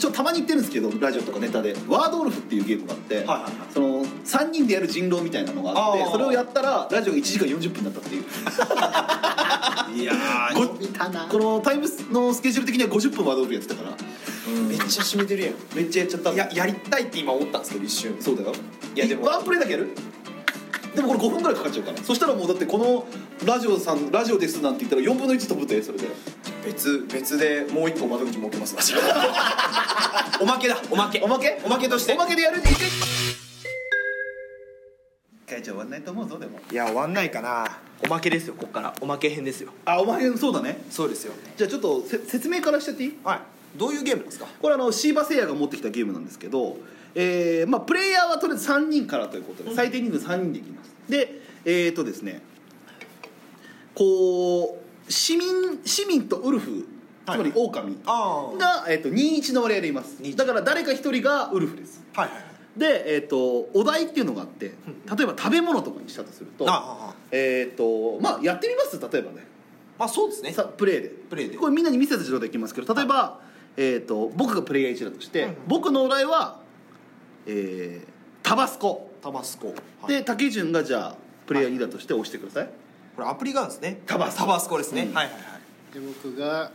たまに言ってるんですけどラジオとかネタでワードウルフっていうゲームがあって、その3人でやる人狼みたいなのがあってそれをやったらラジオが1時間40分だったっていういやーこのタイムのスケジュール的には50分ワードウルフやってたからめっちゃ染みてるやん。 めっちゃやっちゃった。 やりたいって今思ったんですけど一瞬。 そうだよ。 いやでもワンプレイだけやる。でもこれ5分ぐらいかかっちゃうから。そしたらもうだってこのラジオですなんて言ったら4分の1飛ぶってそれで。 別でもう一個窓口設けますおまけだおまけとしておまけでやる一回じゃ終わんないと思うぞでも。 いや終わんないかな。おまけですよこっからおまけ編ですよ。 おまけそうだね。 そうですよ。 じゃあちょっと説明からしちゃっていい？ はい。どういうゲームですか？ これシーバセイヤが持ってきたゲームなんですけど、プレイヤーはとりあえず3人からということで最低人数3人でいきます。でですねこう市民とウルフつまり狼が2-1の割合でいます。だから誰か1人がウルフです。 はいはい。 でお題っていうのがあって例えば食べ物とかにしたとするとやってみます。例えばねそうですね。 プレイでこれみんなに見せた状態でいきますけど例えば僕がプレイヤー1だとして僕のお題はタバスコで竹潤がじゃあプレイヤー2だとして押してください。 これアプリがあるんですね。 タバスコですね。はいはいはい。 で僕が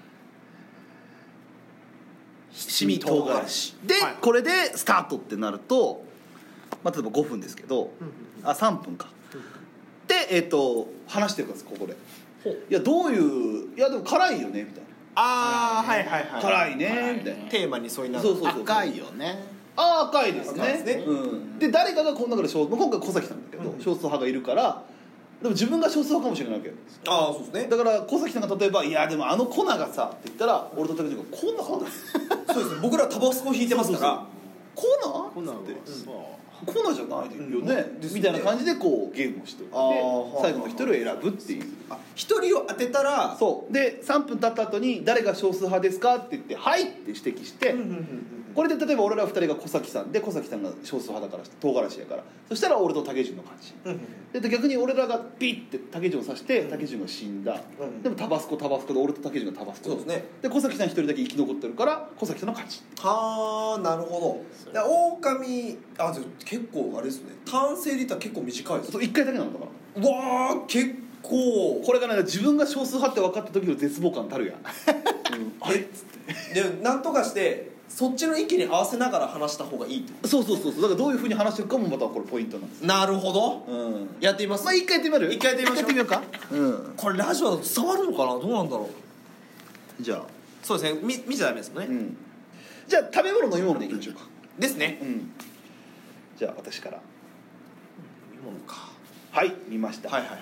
七味唐辛子でこれでスタートってなると例えば5分ですけど3分かで話してください。ここでいやどういういやでも辛いよねみたいなはいはいはい辛いねみたいなテーマにそういうそう赤いよね赤いですね。で誰かがこの中で今回小崎さんだけど少数派がいるからでも自分が少数派かもしれないわけよ。 そうですね。 だから小崎さんが例えば「いやでも粉がさ」って言ったら俺と竹内が「粉?」 そうですね。僕らタバスコ引いてますから粉って粉じゃないよねみたいな感じでこうゲームをして最後の一人を選ぶっていう一人を当てたらそうで3分経った後に「誰が少数派ですか?」って言って「はい」って指摘してこれで例えば俺ら2人が小崎さんで小崎さんが少数派だから唐辛子やからそしたら俺と竹潤の勝ちで逆に俺らがピッて竹潤を刺して竹潤が死んだでもタバスコで俺と竹潤がタバスコそうですね。 で小崎さん1人だけ生き残ってるから小崎さんの勝ち。 はあなるほど。狼結構あれですね。単性で言ったら結構短いです。 1回だけなのだかうらわー結構これが自分が少数派って分かった時の絶望感たるやんあれっつってでなんとかしてそっちの意見に合わせながら話した方がいいってそうだからどういうふうに話してるかもまたこれポイントなんです。 なるほど。やってみます。 一回やってみる？ 一回やってみましょう。 やってみようか。 これラジオだと伝わるのかなどうなんだろう。 じゃあそうですね見ちゃダメですもんね。 じゃあ食べ物飲み物でいきましょうか。 ですね。 じゃあ私から飲み物か。 はい見ました。 はい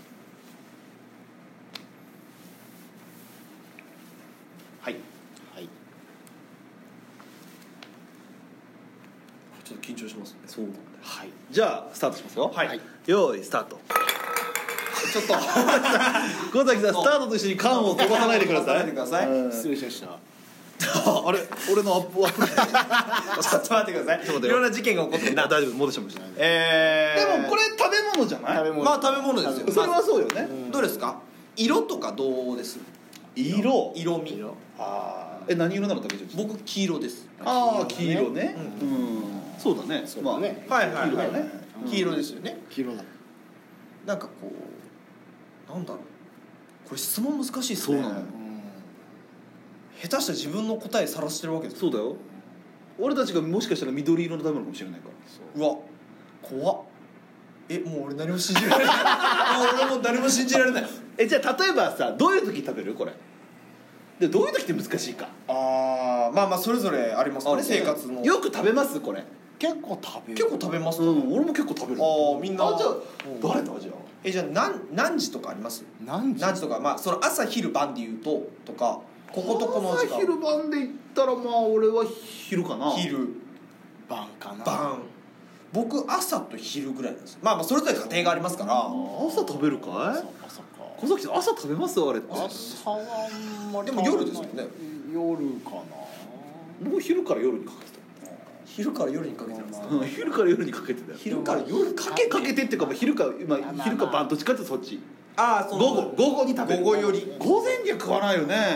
ちょっと緊張しますね。 そうなんだ。はい。じゃあスタートしますよ。 はい。 用意スタート。 ちょっと小崎さんスタートと一緒に缶を飛ばさないでください。 失礼しましたあれ俺のアップちょっと待ってください。いろんな事件が起こってんな。 大丈夫戻しました。 でもこれ食べ物じゃない？ まあ食べ物ですよ。 それはそうよね。 どうですか？色とかどうです？ 色味。 何色なの竹内？ 僕黄色です。 黄色ね。そうだね。まあね。 はい黄色ですよね。 黄色だ。 なんかこうなんだろう。これ質問難しいですね。 そうなの。 下手したら自分の答えさらしてるわけです。 そうだよ。俺たちがもしかしたら緑色の食べ物かもしれないから。 うわ怖っ。もう俺何も信じられない俺も誰も信じられない。 じゃあ例えばさどういう時食べるこれでどういう時って難しいか。 まあそれぞれありますね。生活のよく食べますこれ。 結構食べます。 俺も結構食べる。 みんな。 じゃあ誰だじゃあ。 じゃあ何時とかあります？ 何時とかその朝昼晩で言うとかこことこの時間。 朝昼晩で言ったら俺は昼かな。 昼晩かな。 晩。僕朝と昼ぐらいなんです。まあそれぞれ家庭がありますから。 朝食べるかい？ 朝か。 小崎さん朝食べますあれって。 朝はあんまり。 でも夜ですよね。 夜かな。 僕昼から夜にかけてた。 昼から夜にかけてますか？ 昼から夜にかけてたよ。 昼から夜かけてっていうか昼か晩どっちかってそっち。 午後に食べる。 午後より。 午前には食わないよね。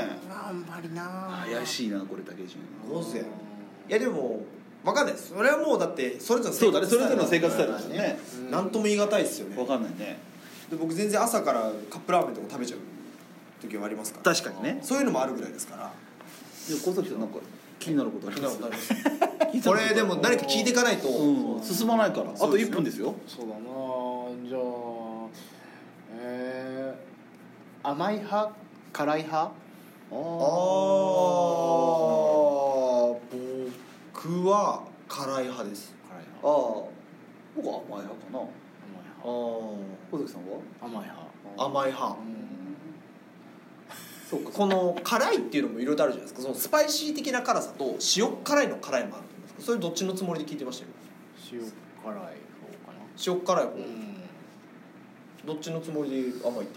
あんまりな怪しいなこれ竹順。 どうせいやでも分かんないです。それはもうだってそれぞれのそうだね、それぞれの生活スタイルだですよね。 何とも言い難いですよね。 分かんないね。 で僕全然朝からカップラーメンとか食べちゃう時はありますから、 確かにね。 そういうのもあるぐらいですから。 で小崎さんなんか気になることあります？ これでも何か聞いていかないと、 進まないから。あと1分ですよ。 そうだな。じゃあ甘い派辛い派？ 僕は辛い派です。 辛い派。 僕は甘い派かな。小崎さんは甘い派。 甘い派。 そうか。 この辛いっていうのもいろいろあるじゃないですか。そのスパイシー的な辛さと塩辛いの辛いもあると思うんですけど、それどっちのつもりで聞いてましたよ。 塩辛い方かな。 塩辛い方、 うん。 どっちのつもりで甘いって言いました？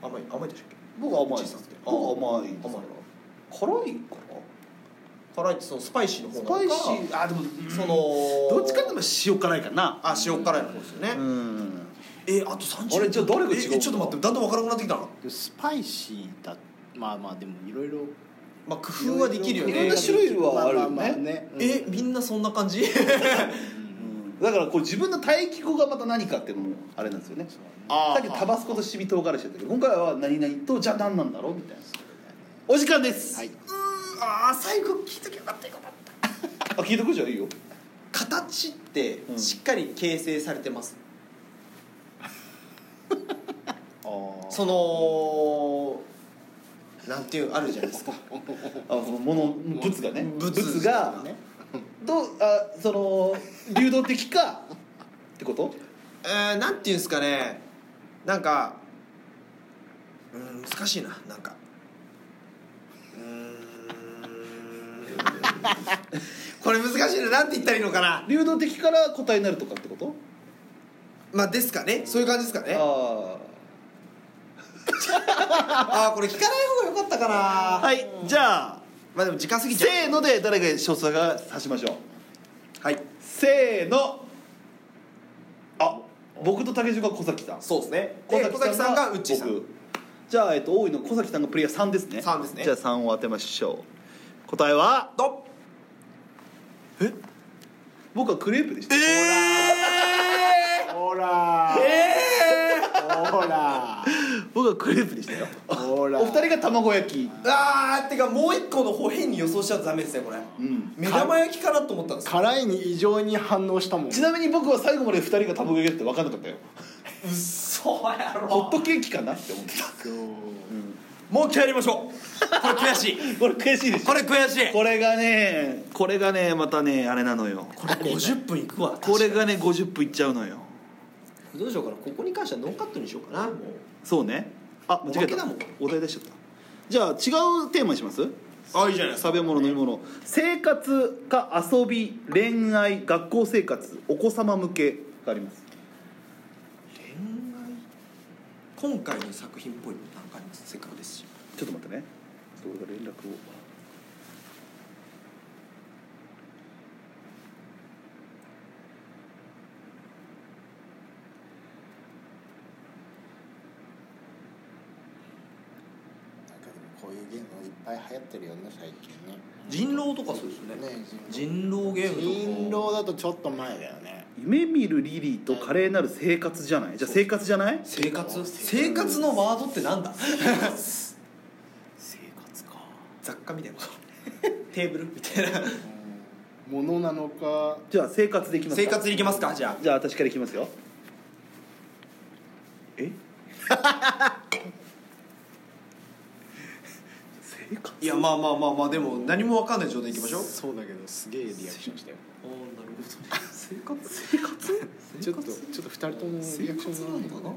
甘いでしたっけ？ 僕は甘いです。僕は甘いです。 甘い。 辛いか辛いってそのスパイシーの方な。 なのか。 スパイシー、でもそのどっちかっていうと塩辛いかな。 塩辛いの方ですよね。あと30。 あれじゃあ誰が違う？ ちょっと待って、だんだん分からなくなってきたな。 スパイシーだ。まあでもいろいろ。 まあ工夫はできるよね。 いろんな種類はあるよね。 みんなそんな感じ？ だからこう自分の対義語がまた何かっていうのもあれなんですよね。さっきタバスコと七味唐辛子だったけど、今回は何々とじゃあ何なんだろうみたいな。お時間です。 はい。 最後聞いときゃよかったよかった。 聞いとくじゃいいよ。 形ってしっかり形成されてます。そのなんていうあるじゃないですか。 物がね。 物がその流動的かってこと？ なんていうんですかね。なんか難しいな、なんかこれ難しいな、なんて言ったらいいのかな。 流動的から答えになるとかってこと？ まあですかね、そういう感じですかね。これ聞かない方が良かったかな。 はい、じゃあまあでも時間過ぎちゃう。 せーので誰が少数派が指しましょう。 はい、 せーの。僕と竹順が小崎さん。 そうですね。小崎さんがうっちーさん。 じゃあ多いの小崎さんがプレイヤー3ですね。 3ですね。 じゃあ3を当てましょう。答えはドン。 僕はクレープでした。 ほら僕はクレープでしたよ。 ほらお二人が卵焼き。 てかもう一個の方変に予想しちゃうとダメですねこれ。目玉焼きかなと思ったんですよ。 辛いに異常に反応したもん。 ちなみに僕は最後まで2人が卵焼きって分かんなかったよ。 うっそやろ。 ホットケーキかなって思ってた。 もう一回やりましょう。これ悔しい。 これ悔しいでしょ。 これ悔しい。 これがねまたねあれなのよ。 これ50分いくわ。 これがね50分いっちゃうのよ。 どうしようかな。ここに関してはノーカットにしようかな。もうそうね。間違えた。お題出しちゃった。じゃあ違うテーマにします？ いいじゃないですか。 食べ物飲み物。生活か遊び恋愛学校生活お子様向けがあります。 恋愛。今回の作品っぽいのなんかあります？せっかくですし。 ちょっと待ってね。俺が連絡を。 こういうゲームいっぱい流行ってるよね最近ね。 人狼とかそうですね。人狼ゲームとか。 人狼だとちょっと前だよね。 夢見るリリーと華麗なる生活じゃない？じゃあ生活じゃない？ 生活のワードってなんだ？ 生活か。 雑貨みたいなテーブルみたいな。 ものなのか。 じゃあ生活でいきますか。 生活でいきますか。じゃあ私からいきますよ。生活。 いやまあでも何も分かんない状態でいきましょう。 そうだけどすげえリアクションしたよ。 なるほど。生活ちょっと2人ともリアクションなのかな。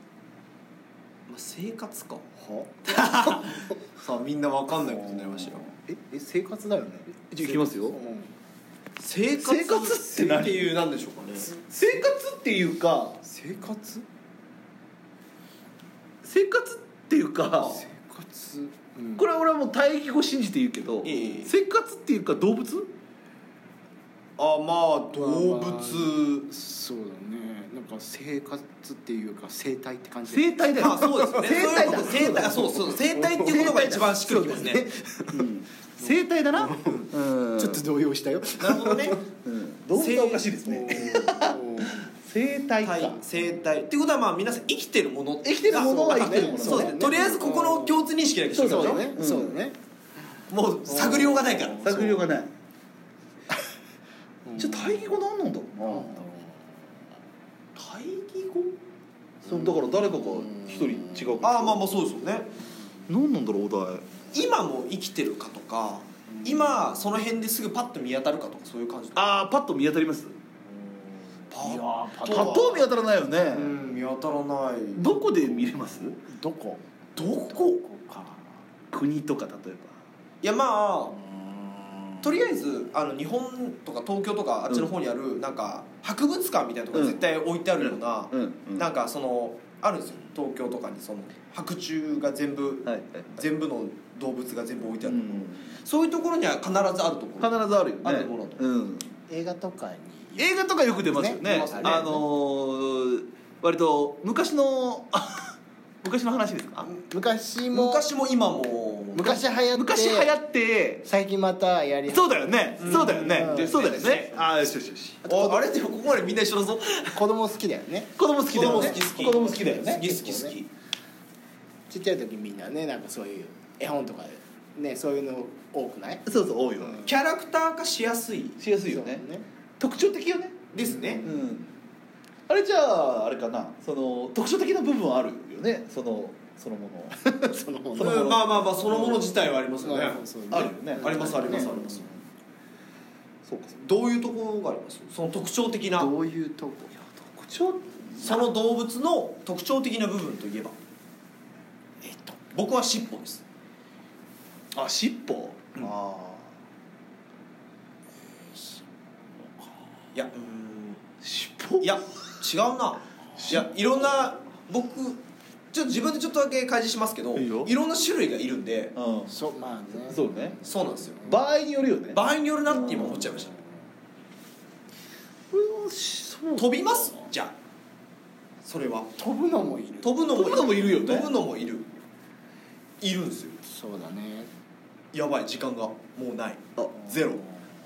生活か。さあみんな分かんないことになりましたよ。 生活だよね。 じゃあいきますよ。 生活って何っていうなんでしょうかね。 生活っていうか生活っていうかこれは俺はもう対義語信じて言うけど、生活っていうか動物？ あまあ動物、 そうだね、なんか生活っていうか生態って感じ生態だよ。 まあそうですね生態だ。 生態、そう生態っていうことが一番しっくりきますね。 生態だな。うん。 ちょっと動揺したよ。 なるほどね。 動物はおかしいですね。生態か。 生態っていうことはまあ皆さん生きてるもの、 生きてるものは生きてるもの。 そうですね。とりあえずここの共通認識だけしてそうるだね、そうだね。 もう探りようがないから。 探りようがない。じゃあ対義語何なんだろうな。 対義語？ そうだから誰かが一人違う。 ああまあまあそうですよね。 何なんだろうお題。 今も生きてるかとか、今その辺ですぐパッと見当たるかとかそういう感じ。 ああパッと見当たります。 パッと見当たらないよね。 見当たらない。 どこで見れます？ どこか国とか例えば。 いやまあとりあえず日本とか東京とかあっちの方にあるなんか博物館みたいなところに絶対置いてあるような、なんかそのあるんですよ、東京とかにその白虫が全部、全部の動物が全部置いてある、そういうところには必ずあるところ、 必ずあるよね。 あるところだと、 映画とかに映画とかよく出ますよね。割と昔の話ですか？ 昔も今も昔流行って最近またやりそうだよね、そうだよね、そうだよね。ああよしよしよし。 あれでもここまでみんな一緒だぞ。 子供好きだよね。 子供好きだよね。子供好きだよね。 好きちっちゃい時みんなね、なんかそういう絵本とかでね、そういうの多くない？ そう多いよ。 キャラクター化しやすいよね。特徴的よね。 ですね。 あれじゃああれかな、その特徴的な部分はあるよね、そのものそのものまあまあまあそのもの自体はありますよね。 あるよね。 あります。そうか。どういうところがあります？その特徴的な。 どういうとこ？ 特徴？ その動物の特徴的な部分といえば、僕は尻尾です。 あ、尻尾？ああ。 いや、 尻尾？ いや違うな。いやいろんな僕ちょっと自分でちょっとだけ開示しますけど、いろんな種類がいるんで、 そうまあね。 そうね。 そうなんですよ。 場合によるよね。 場合によるなって今思っちゃいました。飛びます？じゃあそれは飛ぶのもいる。 飛ぶのもいるよね。 飛ぶのもいるんですよ。 そうだね。 やばい、時間がもうない。ゼロ。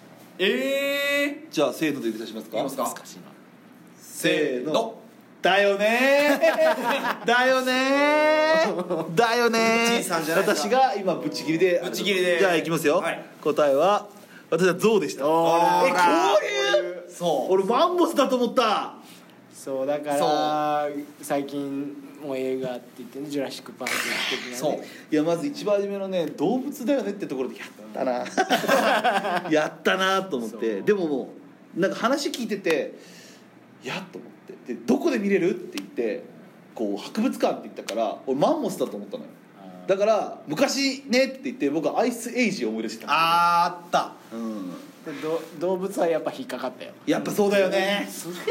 じゃあせーので指差しますか？ いきますか？ 難しいな。 せーの。 だよねーだよねーだよねー。 ブチさんじゃないですか。 私が今ブチ切りで。じゃあいきますよ。答えは私はゾウでした。恐竜？ そう。 俺マンモスだと思った。 そうだから最近もう映画って言ってね、ジュラシックパーク的なね。そういやまず一番初めのね、動物だよねってところでやったなやったなと思って。でももうなんか話聞いててやっと思ってで、どこで見れるって言ってこう博物館って言ったから俺マンモスだと思ったのよ。だから昔ねって言って僕はアイスエイジを思い出してた。 あった。 で動物はやっぱ引っかかったよ。 やっぱそうだよね。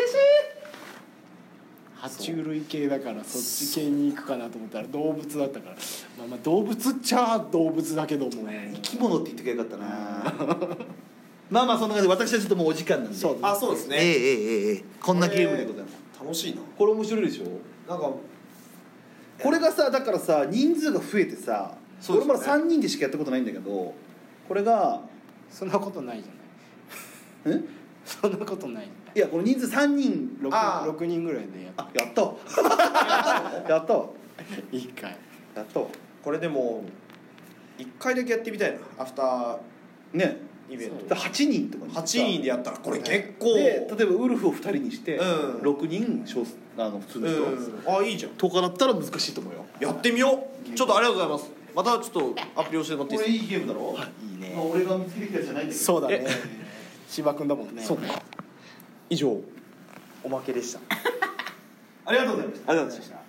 爬虫類系だからそっち系に行くかなと思ったら動物だったから、まあ動物っちゃ動物だけども生き物って言ってくれよかったなまあまあそんな感じで私はちょっともうお時間なんで。 そうですね。 こんなゲームでございます。 楽しいな。 これ面白いでしょ。なんかこれがさ、だからさ人数が増えてさ、俺まだ3人でしかやったことないんだけど、これがそんなことないじゃない。そんなことない。 いやこの人数3人 6人ぐらいでやった。 やったわやったわ 1回やったわ。 これでも1回だけやってみたいな。アフターねイベント 8人とかに 8人でやったらこれ結構で、例えばウルフを2人にして6人普通の人、 あいいじゃんとかだったら難しいと思うよ。 やってみよう。ちょっとありがとうございます。またちょっとアプリ教えてもらっていいですか？ これいいゲームだろ。 いいね。 俺が見つけてきたやつじゃないんだけど。 そうだね。芝君だもんね。 そうね。以上おまけでした。 ありがとうございました。 ありがとうございました。